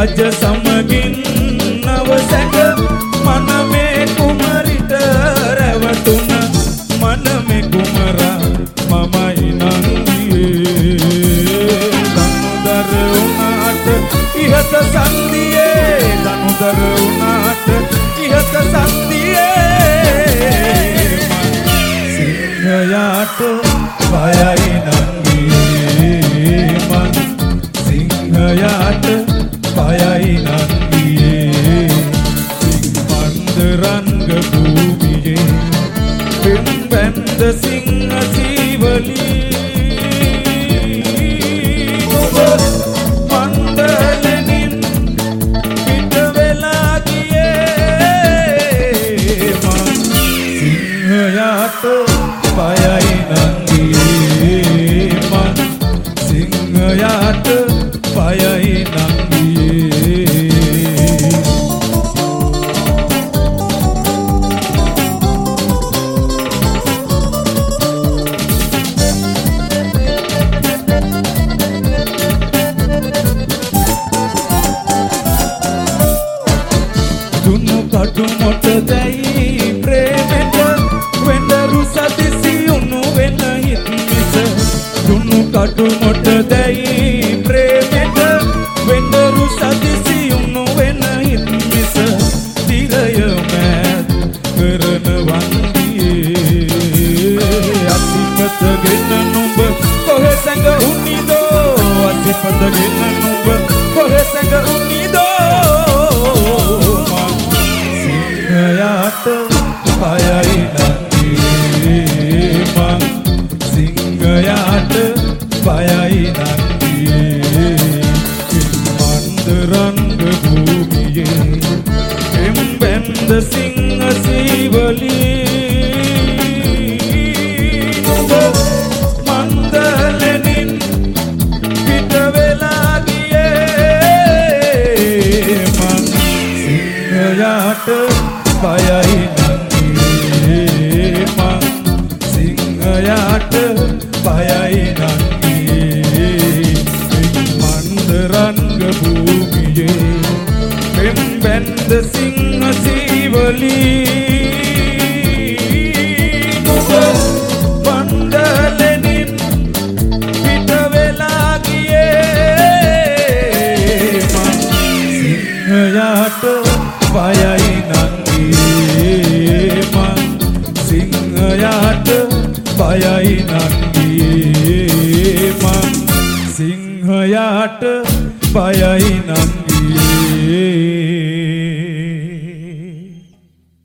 රජ සමගින් නවසැක මනමේ කුමරිට රැවටුන මනමේ කුමරා මමයි නංගියේ දනුදර වුණාට ඉහත සන්දියේ දනුදර වුණාට ඉහත සන්දියේ සිංහයාට බයයි නංගියේ මං සිංහයාට බයයි නංගියේ සිංමන්දරංග භූමියේ පෙම්බැන්ද සිංහ සීවලී මන්දලෙනින් පිට වෙලා ගියේ මං සිංහයාට බයයි නංගියේ මං සිංහයාට බයයි නංගියේ දුනු කටු මොට දැයි ප්‍රේමෙට වෙඬරු සදිසි උණු වෙන හිත් මිස දුනු කටු මොට දැයි ප්‍රේමෙට වෙඬරු සදිසි උණු වෙන හිත් මිස තිරය මෑත් කරන වන්දියේ අසිපතගෙන නුඹ කොහෙ සැඟුණිදෝ අසිපතගෙන නුඹ කොහෙ සැඟුණිදෝ සිංහයාට බයයි නංගියේ මං සිංහයාට බයයි නංගියේ මන්දරංග භූමියේ පෙම්බැන්ද සිංහ සීවලී මන්දලෙනින් පිට වෙලා ගියේ මං සිංහයාට බයයි නංගියේ මං සිංහයාට බයයි නංගියේ මන්දරංග භූමියේ පෙම්බැන්ද සිංහ සීවලී මන්දලෙනින් පිට වෙලා ගියේ මං සිංහයාට බයයි නංගියේ මං සිංහයාට බයයි නංගියේ මං සිංහයාට බයයි නංගියේ